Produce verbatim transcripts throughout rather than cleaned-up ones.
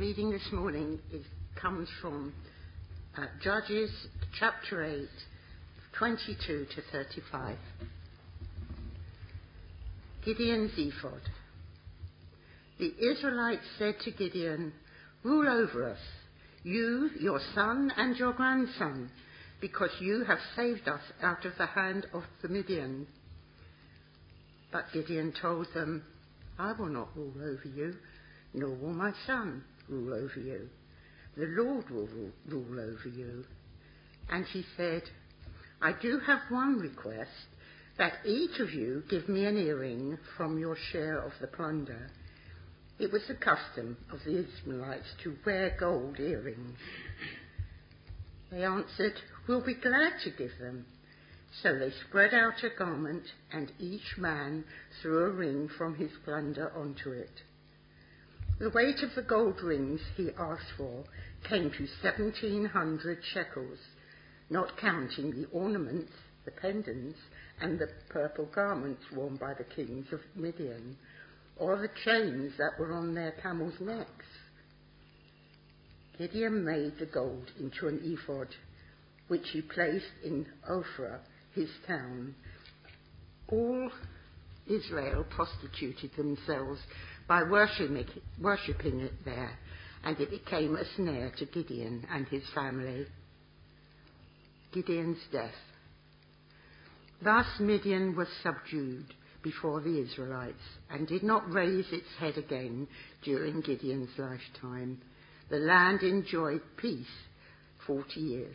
reading this morning is, comes from uh, Judges chapter eight, twenty-two to thirty-five. Gideon's ephod. The Israelites said to Gideon, "Rule over us, you, your son, and your grandson, because you have saved us out of the hand of the Midian." But Gideon told them, "I will not rule over you, nor will my son rule over you. The Lord will rule, rule over you." And he said, "I do have one request, that each of you give me an earring from your share of the plunder." It was the custom of the Ishmaelites to wear gold earrings. They answered, "We'll be glad to give them." So they spread out a garment, and each man threw a ring from his plunder onto it. The weight of the gold rings he asked for came to seventeen hundred shekels, not counting the ornaments, the pendants, and the purple garments worn by the kings of Midian, or the chains that were on their camels' necks. Gideon made the gold into an ephod, which he placed in Ophrah, his town. All Israel prostituted themselves by worshipping, worshipping it there, and it became a snare to Gideon and his family. Gideon's death. Thus Midian was subdued before the Israelites and did not raise its head again during Gideon's lifetime. The land enjoyed peace forty years.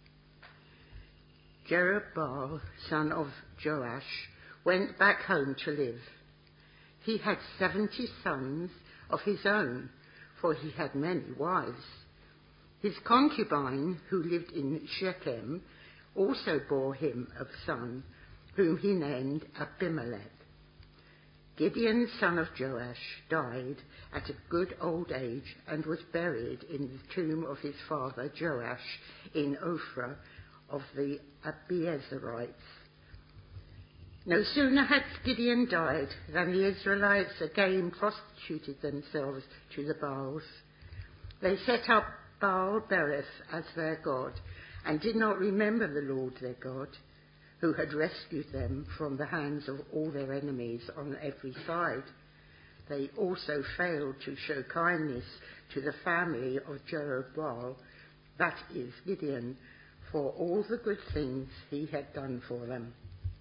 Jerubbaal, son of Joash, went back home to live. He had seventy sons of his own, for he had many wives. His concubine, who lived in Shechem, also bore him a son, whom he named Abimelech. Gideon, son of Joash, died at a good old age and was buried in the tomb of his father Joash in Ophrah of the Abiezerites. No sooner had Gideon died than the Israelites again prostituted themselves to the Baals. They set up Baal Berith as their god and did not remember the Lord their God, who had rescued them from the hands of all their enemies on every side. They also failed to show kindness to the family of Jerubbaal, that is Gideon, for all the good things he had done for them.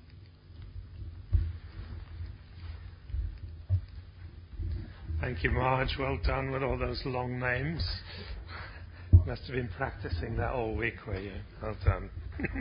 Thank you, Marge. Well done with all those long names. Must have been practicing that all week, were you? Well done.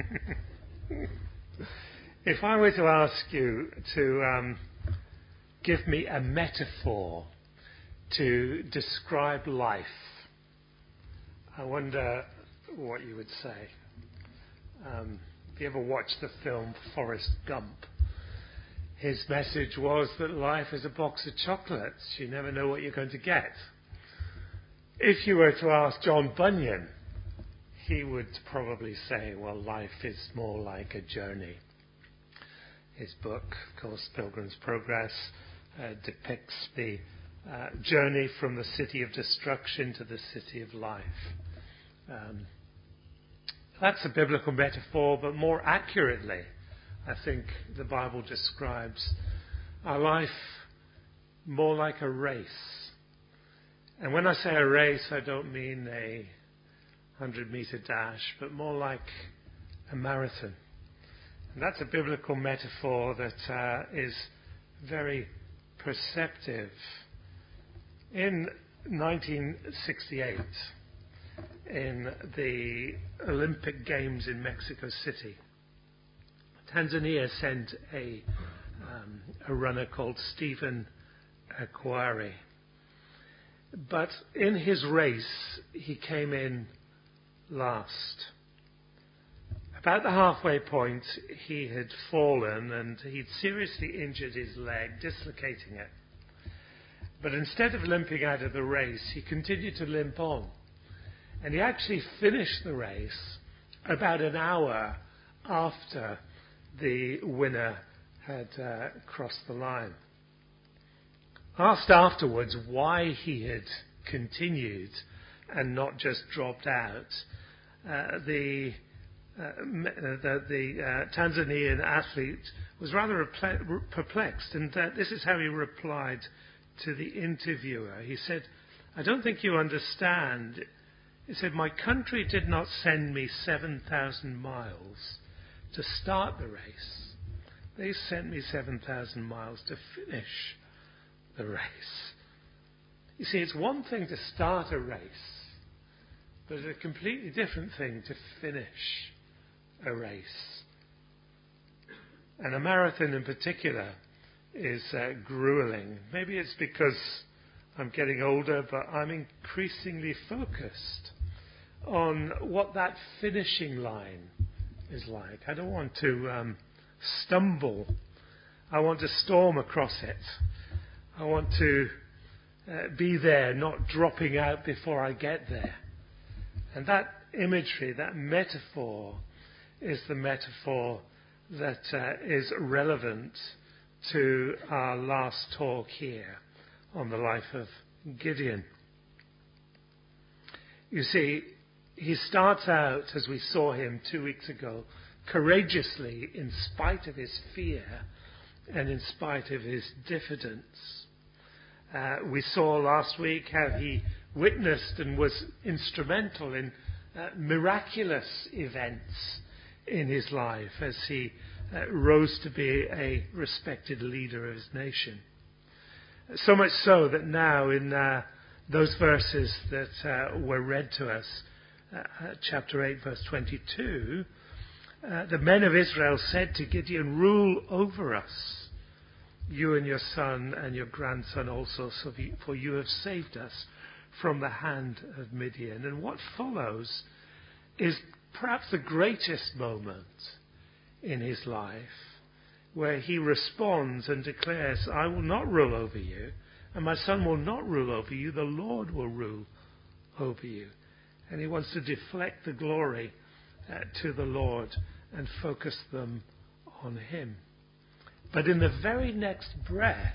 If I were to ask you to um, give me a metaphor to describe life, I wonder what you would say. Um, if you ever watched the film Forrest Gump, his message was that life is a box of chocolates. You never know what you're going to get. If you were to ask John Bunyan, he would probably say, well, life is more like a journey. His book, of course, Pilgrim's Progress, uh, depicts the uh, journey from the city of destruction to the city of life. Um, that's a biblical metaphor, but more accurately, I think the Bible describes our life more like a race. And when I say a race, I don't mean a hundred-meter dash, but more like a marathon. And that's a biblical metaphor that uh, is very perceptive. In nineteen sixty-eight, in the Olympic Games in Mexico City, Tanzania sent a, um, a runner called Stephen Akwari. But in his race, he came in last. About the halfway point, he had fallen and he'd seriously injured his leg, dislocating it. But instead of limping out of the race, he continued to limp on. And he actually finished the race about an hour after the winner had uh, crossed the line. Asked afterwards why he had continued and not just dropped out. Uh, the uh, the, the uh, Tanzanian athlete was rather perplexed, and uh, this is how he replied to the interviewer. He said, "I don't think you understand." He said, "My country did not send me seven thousand miles to start the race. They sent me seven thousand miles to finish the race." You see, it's one thing to start a race, but it's a completely different thing to finish a race. And a marathon in particular is uh, grueling. Maybe it's because I'm getting older, but I'm increasingly focused on what that finishing line is like. I don't want to um, stumble. I want to storm across it. I want to uh, be there, not dropping out before I get there. And that imagery, that metaphor, is the metaphor that uh, is relevant to our last talk here on the life of Gideon. You see, he starts out, as we saw him two weeks ago, courageously in spite of his fear and in spite of his diffidence. Uh, we saw last week how he witnessed and was instrumental in uh, miraculous events in his life as he uh, rose to be a respected leader of his nation. So much so that now in uh, those verses that uh, were read to us, uh, chapter eight, verse twenty-two, uh, the men of Israel said to Gideon, "Rule over us, you and your son and your grandson also, so you, for you have saved us from the hand of Midian." And what follows is perhaps the greatest moment in his life, where he responds and declares, "I will not rule over you, and my son will not rule over you. The Lord will rule over you." And he wants to deflect the glory uh, to the Lord and focus them on him. But in the very next breath,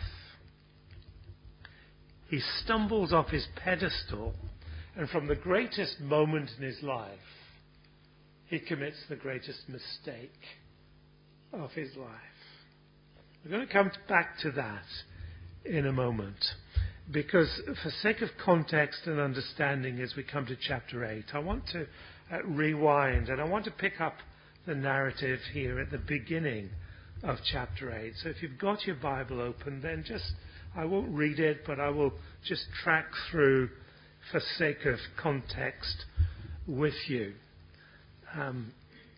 he stumbles off his pedestal, and from the greatest moment in his life, he commits the greatest mistake of his life. We're going to come back to that in a moment, because for sake of context and understanding as we come to chapter eight, I want to uh, rewind, and I want to pick up the narrative here at the beginning of chapter eight. So if you've got your Bible open, then just, I won't read it, but I will just track through for sake of context with you. Um,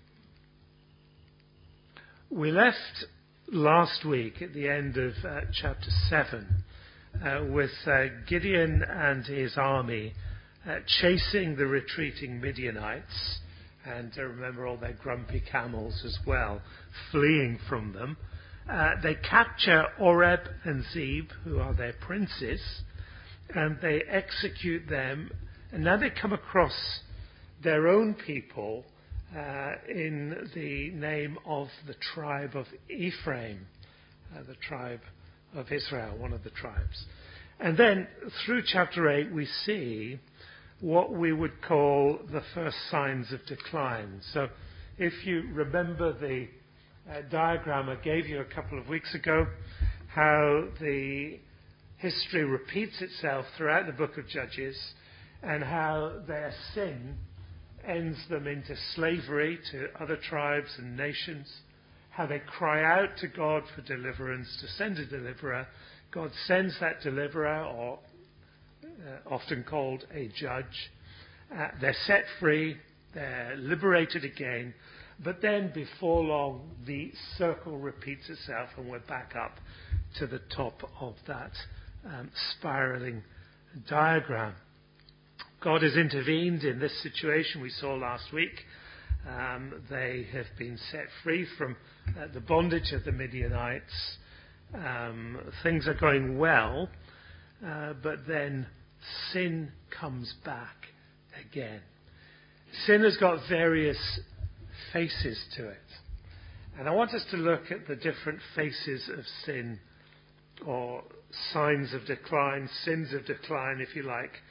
we left last week at the end of uh, chapter seven uh, with uh, Gideon and his army uh, chasing the retreating Midianites, and uh, remember all their grumpy camels as well, fleeing from them. Uh, they capture Oreb and Zeb, who are their princes, and they execute them, and now they come across their own people uh, in the name of the tribe of Ephraim, uh, the tribe of Israel, one of the tribes. And then through chapter eight we see what we would call the first signs of decline. So if you remember the uh, diagram I gave you a couple of weeks ago, how the history repeats itself throughout the book of Judges, and how their sin ends them into slavery to other tribes and nations, how they cry out to God for deliverance, to send a deliverer. God sends that deliverer, or uh, often called a judge. Uh, they're set free, they're liberated again, but then before long the circle repeats itself and we're back up to the top of that um, spiraling diagram. God has intervened in this situation we saw last week. Um, they have been set free from uh, the bondage of the Midianites. Um, things are going well, uh, but then sin comes back again. Sin has got various faces to it. And I want us to look at the different faces of sin, or signs of decline, sins of decline, if you like,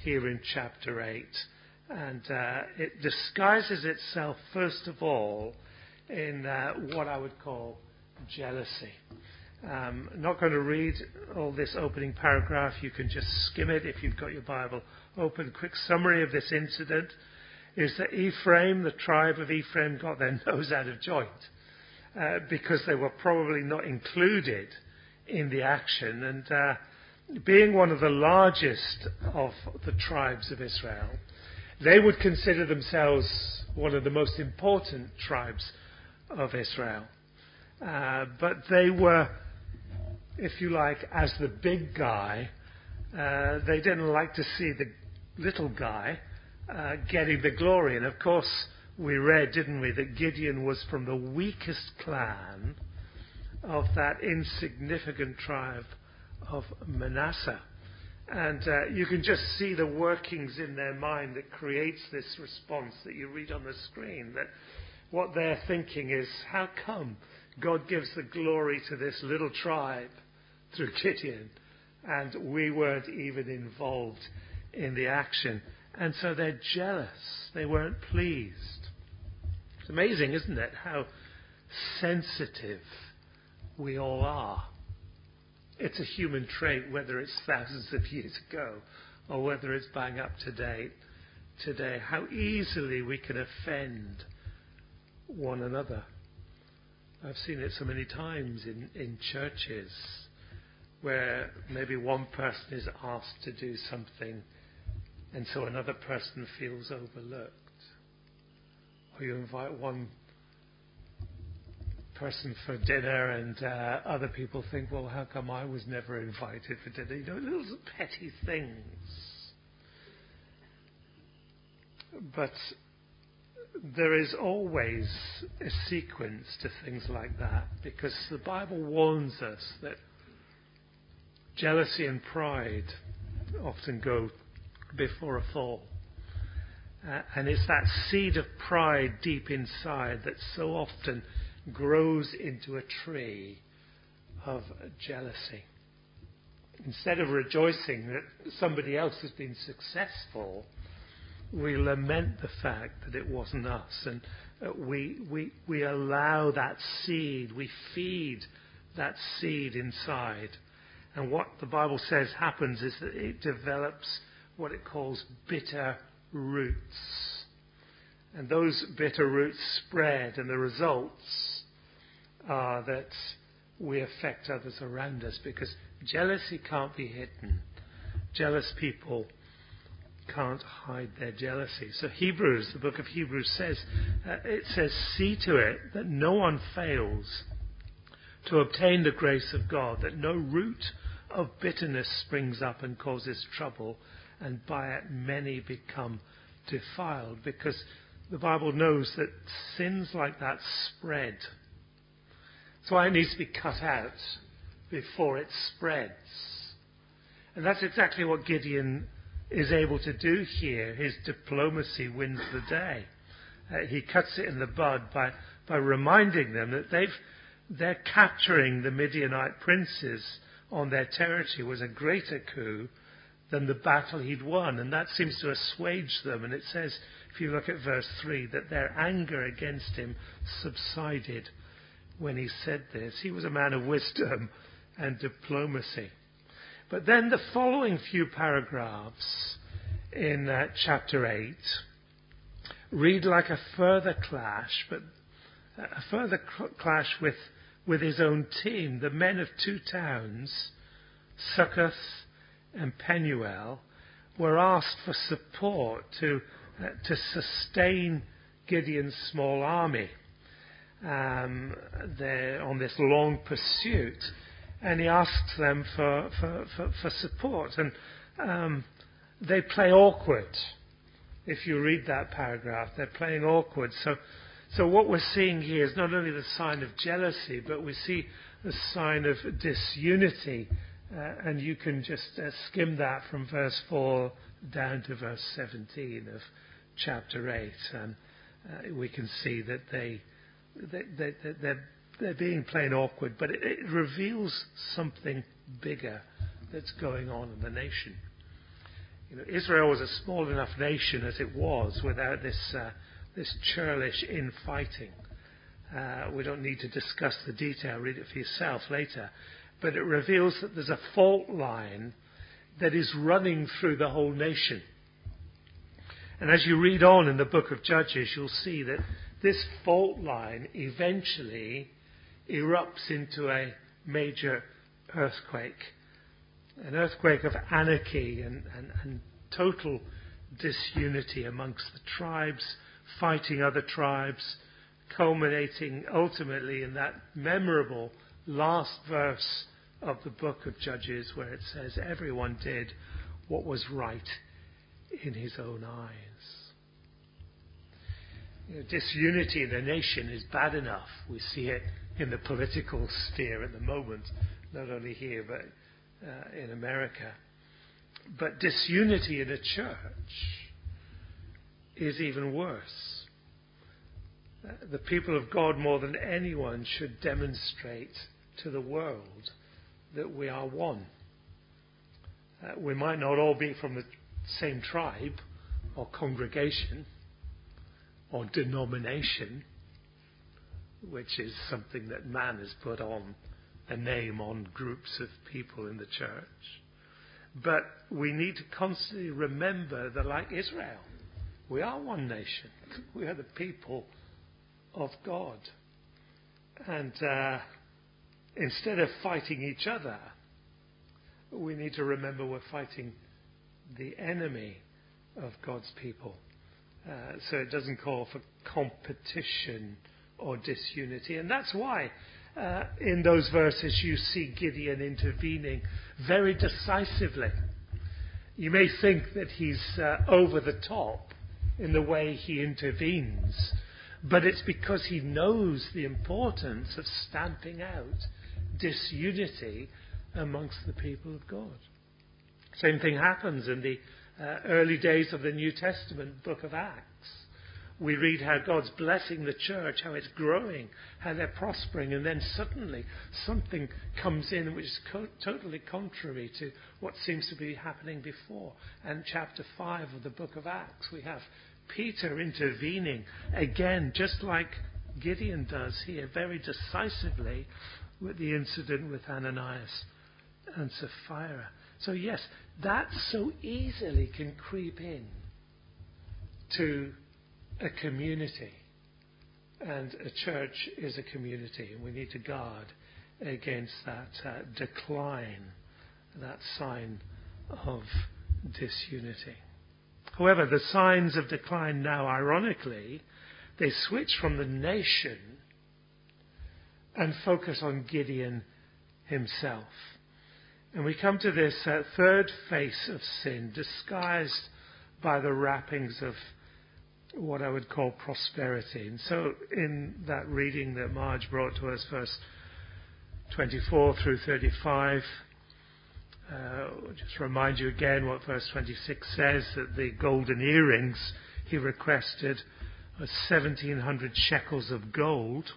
here in chapter eight. And uh, it disguises itself, first of all, in uh, what I would call jealousy. Um, I'm not going to read all this opening paragraph. You can just skim it if you've got your Bible open. Quick summary of this incident is that Ephraim, the tribe of Ephraim, got their nose out of joint uh, because they were probably not included in the action. And uh, being one of the largest of the tribes of Israel, they would consider themselves one of the most important tribes of Israel. Uh, but they were, if you like, as the big guy, uh, they didn't like to see the little guy uh, getting the glory. And of course, we read, didn't we, that Gideon was from the weakest clan of that insignificant tribe of Manasseh. And uh, you can just see the workings in their mind that creates this response that you read on the screen, that what they're thinking is, how come God gives the glory to this little tribe through Gideon, and we weren't even involved in the action? And so they're jealous. They weren't pleased. It's amazing, isn't it, how sensitive we all are. It's a human trait, whether it's thousands of years ago or whether it's bang up to date today, how easily we can offend one another. I've seen it so many times in, in churches where maybe one person is asked to do something and so another person feels overlooked. Or you invite one person for dinner and uh, other people think, well, how come I was never invited for dinner? You know, little petty things. But there is always a sequence to things like that, because the Bible warns us that jealousy and pride often go before a fall. Uh, and it's that seed of pride deep inside that so often grows into a tree of jealousy. Instead of rejoicing that somebody else has been successful, we lament the fact that it wasn't us, and uh, we, we, we allow that seed, we feed that seed inside. And what the Bible says happens is that it develops what it calls bitter roots. And those bitter roots spread, and the results are that we affect others around us, because jealousy can't be hidden. Jealous people can't hide their jealousy. So Hebrews, the book of Hebrews says, uh, it says, see to it that no one fails to obtain the grace of God, that no root of bitterness springs up and causes trouble, and by it many become defiled. Because the Bible knows that sins like that spread. That's why it needs to be cut out before it spreads. And that's exactly what Gideon is able to do here. His diplomacy wins the day. Uh, he cuts it in the bud by, by reminding them that they've, they're capturing the Midianite princes on their territory was a greater coup than the battle he'd won. And that seems to assuage them. And it says, if you look at verse three, that their anger against him subsided when he said this. He was a man of wisdom and diplomacy. But then the following few paragraphs in uh, chapter eight read like a further clash, but a further cl- clash with, with his own team. The men of two towns, Succoth and Penuel, were asked for support to, uh, to sustain Gideon's small army um, on this long pursuit. And he asks them for, for, for, for support. And um, they play awkward. If you read that paragraph, they're playing awkward. So, so what we're seeing here is not only the sign of jealousy, but we see the sign of disunity. Uh, and you can just uh, skim that from verse four down to verse seventeen of chapter eight. And uh, we can see that they, they, they, they're They're being plain awkward, but it, it reveals something bigger that's going on in the nation. You know, Israel was a small enough nation as it was without this uh, this churlish infighting. Uh, we don't need to discuss the detail. Read it for yourself later. But it reveals that there's a fault line that is running through the whole nation. And as you read on in the book of Judges, you'll see that this fault line eventually erupts into a major earthquake. An earthquake of anarchy and, and, and total disunity amongst the tribes, fighting other tribes, culminating ultimately in that memorable last verse of the book of Judges where it says, everyone did what was right in his own eyes. You know, disunity in the nation is bad enough. We see it in the political sphere at the moment, not only here but uh, in America. But disunity in a church is even worse. Uh, the people of God, more than anyone, should demonstrate to the world that we are one. Uh, we might not all be from the same tribe or congregation or denomination, which is something that man has put on a name on groups of people in the church. But we need to constantly remember that, like Israel, we are one nation. We are the people of God. And uh, instead of fighting each other, we need to remember we're fighting the enemy of God's people. Uh, so it doesn't call for competition or disunity. And that's why uh, in those verses you see Gideon intervening very decisively. You may think that he's uh, over the top in the way he intervenes, but it's because he knows the importance of stamping out disunity amongst the people of God. Same thing happens in the uh, early days of the New Testament book of Acts. We read how God's blessing the church, how it's growing, how they're prospering, and then suddenly something comes in which is co- totally contrary to what seems to be happening before. And chapter five of the book of Acts, we have Peter intervening again, just like Gideon does here, very decisively with the incident with Ananias and Sapphira. So yes, that so easily can creep in to a community. And a church is a community, and we need to guard against that uh, decline, that sign of disunity. However, the signs of decline now, ironically, they switch from the nation and focus on Gideon himself. And we come to this uh, third face of sin, disguised by the wrappings of what I would call prosperity. And so in that reading that Marge brought to us, verse twenty-four through thirty-five, uh, just remind you again what verse twenty-six says, that the golden earrings he requested was seventeen hundred shekels of gold.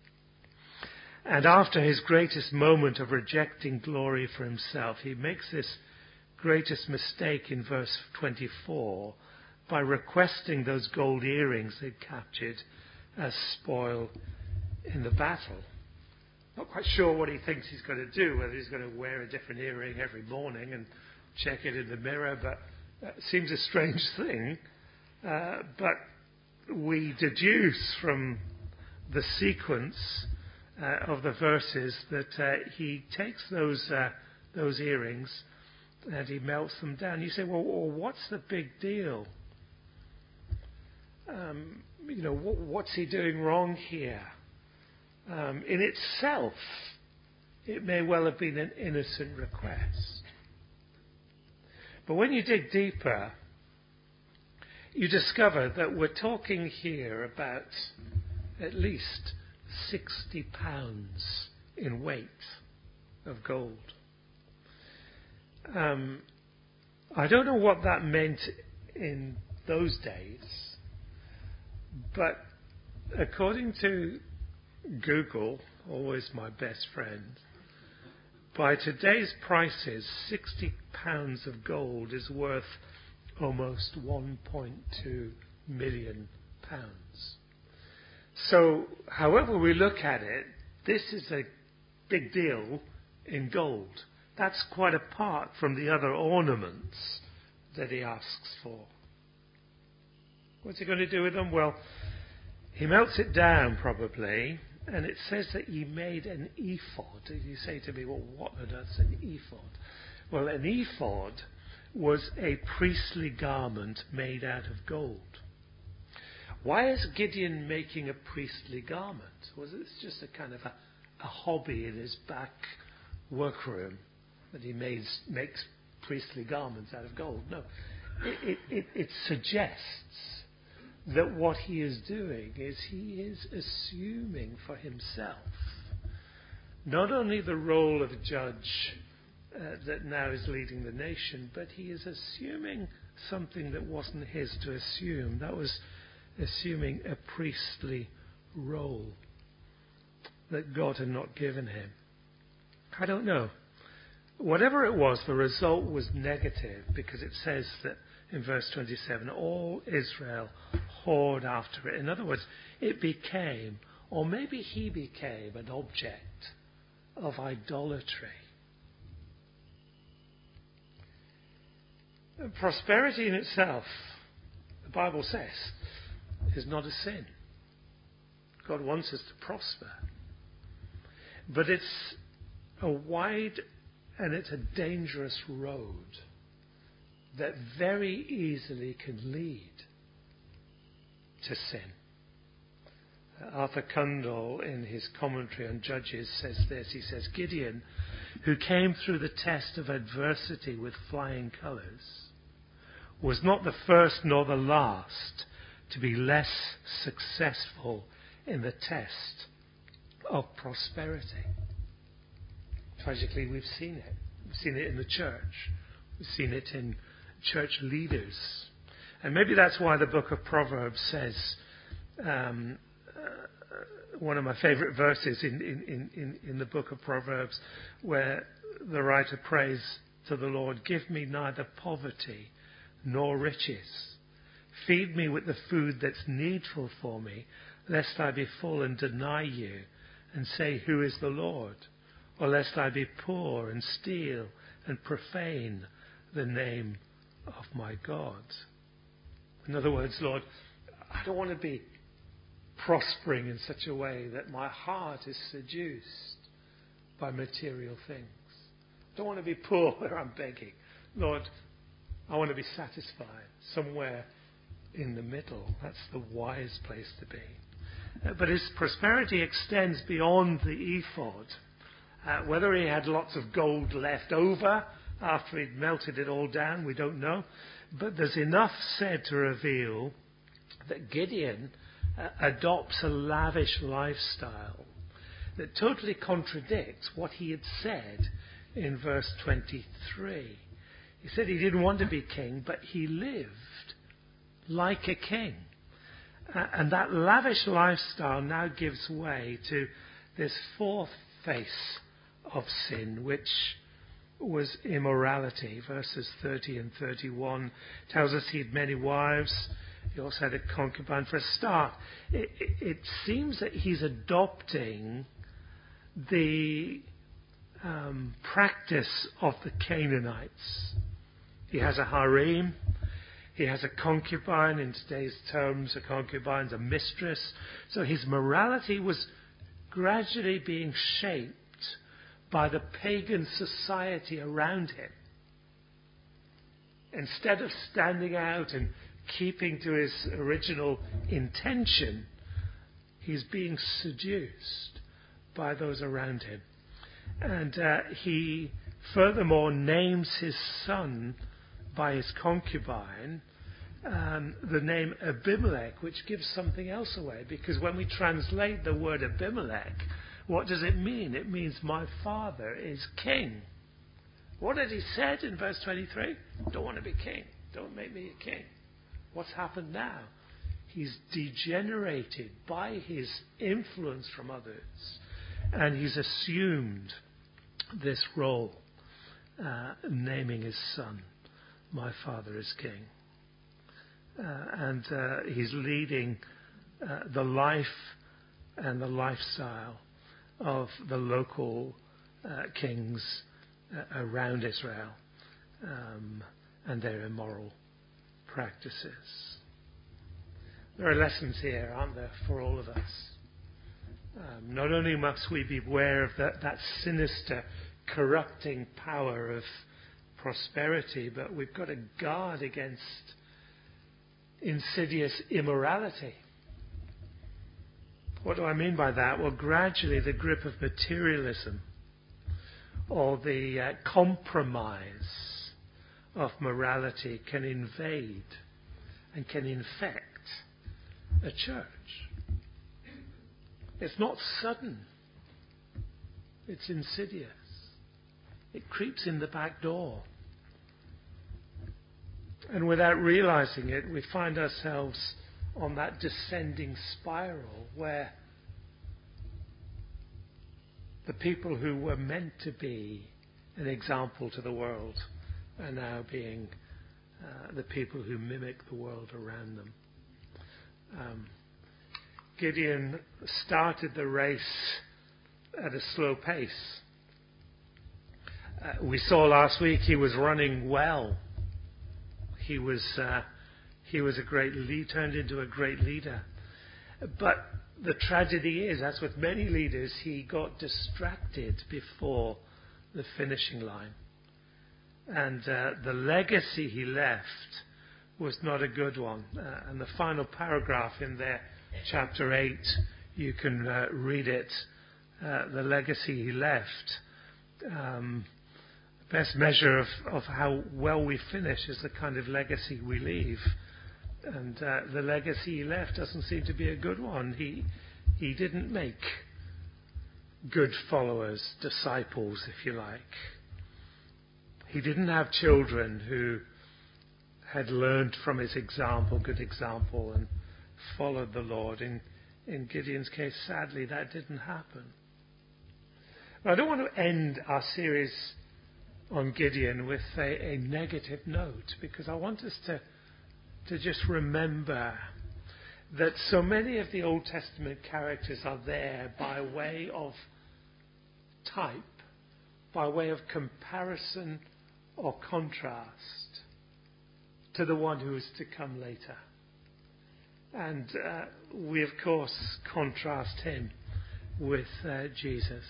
And after his greatest moment of rejecting glory for himself, he makes this greatest mistake in verse twenty-four by requesting those gold earrings they'd captured as spoil in the battle. Not quite sure what he thinks he's going to do, whether he's going to wear a different earring every morning and check it in the mirror, but it seems a strange thing. Uh, but we deduce from the sequence Uh, of the verses that uh, he takes those uh, those earrings and he melts them down. You say, well, well what's the big deal? Um, you know, what, what's he doing wrong here? Um, in itself, it may well have been an innocent request. But when you dig deeper, you discover that we're talking here about at least sixty pounds in weight of gold. Um, I don't know what that meant in those days, but according to Google, always my best friend, by today's prices, sixty pounds of gold is worth almost one point two million pounds. So, however we look at it, this is a big deal in gold. That's quite apart from the other ornaments that he asks for. What's he going to do with them? Well, he melts it down probably, and it says that he made an ephod. You say to me, well, what on earth's an ephod? Well, an ephod was a priestly garment made out of gold. Why is Gideon making a priestly garment? Was it just a kind of a, a hobby in his back workroom that he makes, makes priestly garments out of gold? No. It, it, it, it suggests that what he is doing is he is assuming for himself not only the role of a judge uh, that now is leading the nation, but he is assuming something that wasn't his to assume. That was assuming a priestly role that God had not given him. I don't know. Whatever it was, the result was negative, because it says that in verse twenty-seven, all Israel whored after it. In other words, it became, or maybe he became, an object of idolatry. And prosperity in itself, the Bible says, is not a sin. God wants us to prosper. But it's a wide and it's a dangerous road that very easily can lead to sin. Arthur Kundall, in his commentary on Judges, says this. He says, Gideon, who came through the test of adversity with flying colours, was not the first nor the last to be less successful in the test of prosperity. Tragically, we've seen it. We've seen it in the church. We've seen it in church leaders. And maybe that's why the book of Proverbs says, um, uh, one of my favourite verses in, in, in, in the book of Proverbs, where the writer prays to the Lord, give me neither poverty nor riches. Feed me with the food that's needful for me, lest I be full and deny you and say, who is the Lord? Or lest I be poor and steal and profane the name of my God. In other words, Lord, I don't want to be prospering in such a way that my heart is seduced by material things. I don't want to be poor where I'm begging. Lord, I want to be satisfied somewhere in the middle. That's the wise place to be. Uh, but his prosperity extends beyond the ephod. Uh, whether he had lots of gold left over after he'd melted it all down, we don't know. But there's enough said to reveal that Gideon uh, adopts a lavish lifestyle that totally contradicts what he had said in verse twenty-three. He said he didn't want to be king, but he lived like a king. Uh, and that lavish lifestyle now gives way to this fourth face of sin, which was immorality. Verses thirty and thirty-one tells us he had many wives. He also had a concubine. For a start, it, it, it seems that he's adopting the um, practice of the Canaanites. He has a harem. He has a concubine. In today's terms, a concubine's a mistress. So his morality was gradually being shaped by the pagan society around him. Instead of standing out and keeping to his original intention, he's being seduced by those around him. And uh, he furthermore names his son by his concubine um, the name Abimelech, which gives something else away, because when we translate the word Abimelech, what does it mean? It means my father is king. What had he said in verse twenty-three? Don't want to be king. Don't make me a king. What's happened now? He's degenerated by his influence from others, and he's assumed this role, uh, naming his son, my father is king. uh, and uh, he's leading uh, the life and the lifestyle of the local uh, kings uh, around Israel um, and their immoral practices. There are lessons here, aren't there, for all of us? Um, not only must we be aware of that, that sinister, corrupting power of prosperity, but we've got to guard against insidious immorality. What do I mean by that? Well, gradually the grip of materialism or the uh, compromise of morality can invade and can infect a church. It's not sudden. It's insidious. It creeps in the back door. And without realizing it, we find ourselves on that descending spiral where the people who were meant to be an example to the world are now being uh, the people who mimic the world around them. Um, Gideon started the race at a slow pace. Uh, we saw last week he was running well. He was uh, he was a great lead, turned into a great leader. But the tragedy is, as with many leaders, he got distracted before the finishing line. And uh, the legacy he left was not a good one. Uh, and the final paragraph in there, chapter eight, you can uh, read it. Uh, the legacy he left. Um, the best measure of, of how well we finish is the kind of legacy we leave. And uh, the legacy he left doesn't seem to be a good one. He he didn't make good followers, disciples, if you like. He didn't have children who had learned from his example, good example, and followed the Lord. In, in Gideon's case, sadly, that didn't happen. But I don't want to end our series on Gideon with a, a negative note, because I want us to, to just remember that so many of the Old Testament characters are there by way of type, by way of comparison or contrast to the one who is to come later. And uh, we, of course, contrast him with uh, Jesus.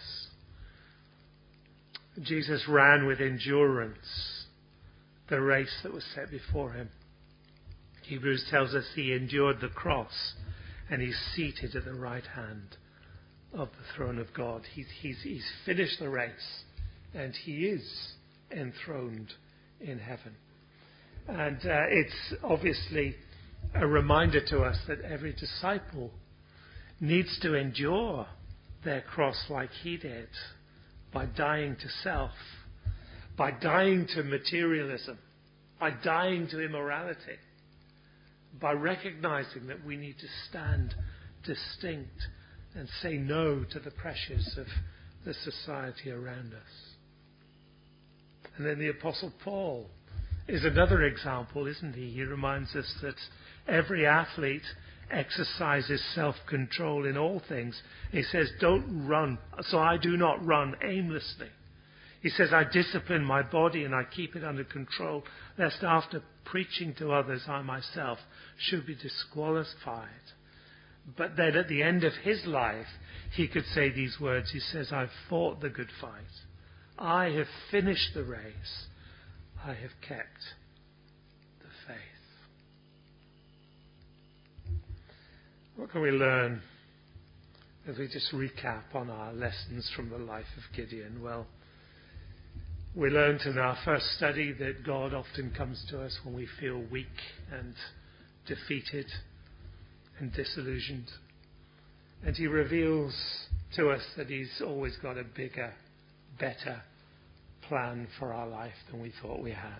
Jesus ran with endurance the race that was set before him. Hebrews tells us he endured the cross and he's seated at the right hand of the throne of God. He's, he's, he's finished the race and he is enthroned in heaven. And uh, it's obviously a reminder to us that every disciple needs to endure their cross like he did, by dying to self, by dying to materialism, by dying to immorality, by recognizing that we need to stand distinct and say no to the pressures of the society around us. And then the Apostle Paul is another example, isn't he? He reminds us that every athlete exercises self-control in all things. He says, don't run, so I do not run aimlessly. He says, I discipline my body and I keep it under control, lest after preaching to others, I myself should be disqualified. But then at the end of his life, he could say these words. He says, I've fought the good fight. I have finished the race. I have kept the faith. What can we learn as we just recap on our lessons from the life of Gideon? Well, we learned in our first study that God often comes to us when we feel weak and defeated and disillusioned. And he reveals to us that he's always got a bigger, better plan for our life than we thought we had.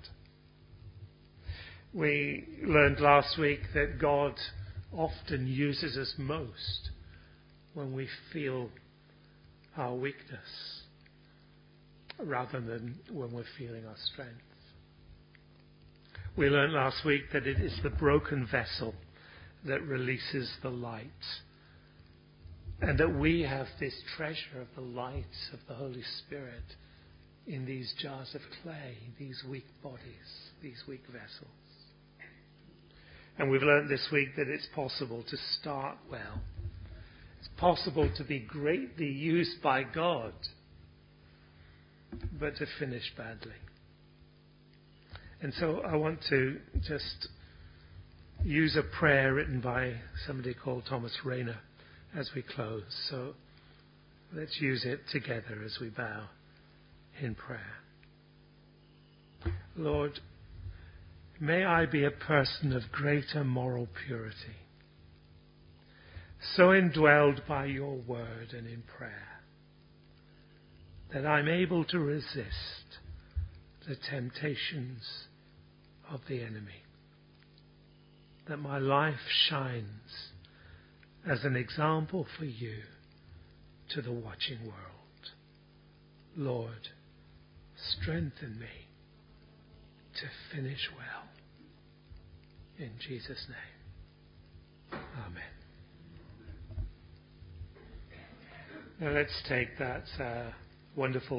We learned last week that God often uses us most when we feel our weakness rather than when we're feeling our strength. We learned last week that it is the broken vessel that releases the light. And that we have this treasure of the light of the Holy Spirit in these jars of clay, these weak bodies, these weak vessels. And we've learned this week that it's possible to start well. It's possible to be greatly used by God, but to finish badly. And so I want to just use a prayer written by somebody called Thomas Rayner as we close. So let's use it together as we bow in prayer. Lord, may I be a person of greater moral purity, so indwelled by your word and in prayer, that I'm able to resist the temptations of the enemy, that my life shines as an example for you to the watching world. Lord, strengthen me to finish well. In Jesus' name. Amen. Now let's take that uh, wonderful